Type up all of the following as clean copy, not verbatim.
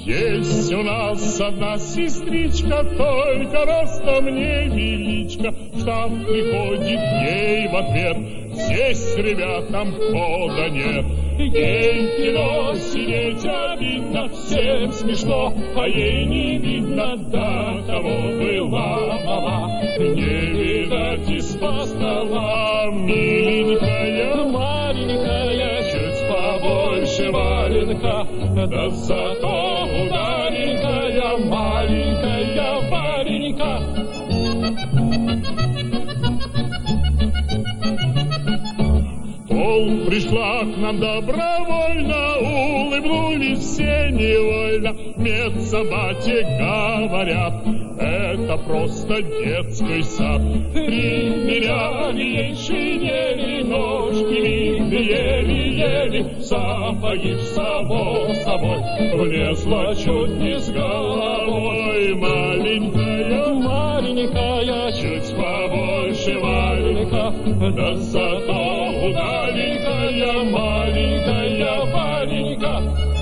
Есть у нас одна сестричка, только ростом невеличка. В штаб приходит ей в ответ: здесь ребятам хода нет. Ей в кино сидеть обидно, всем смешно, а ей не видно, до того была мала. Не видать из-под стола миленькая, маленькая, чуть побольше валенка, да зато удаленькая, маленькая валенка. Пришла к нам добровольно, улыбнулись все невольно. Медсобаки говорят, это просто детский сад. Примеряли ей шинели, ножки виды еле-еле, сапоги само собой влезла чуть не с головой. Маленькая, маленькая, чуть побольше валенка, да зато удаленькая, маленькая валенка.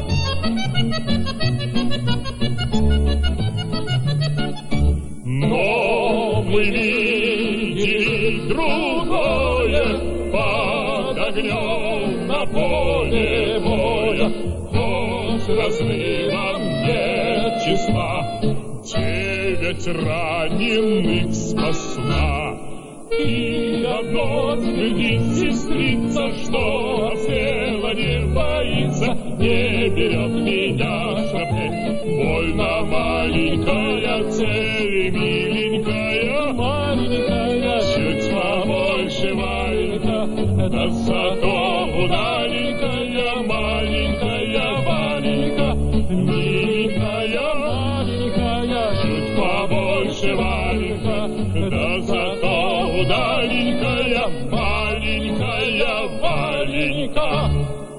Но мы видели другое под огнем на поле боя. Хоть разрывом нет числа, 9 раненых спасла. И одно твердит сестрица, что осела не боится, не берет меня шапель. Больно маленькая цель, миленькая, маленькая, чуть побольше валенка, да зато удаленькая, маленькая валенка. Миленькая, маленькая, чуть побольше валенка, да зато удаленькая, маленькая валенка.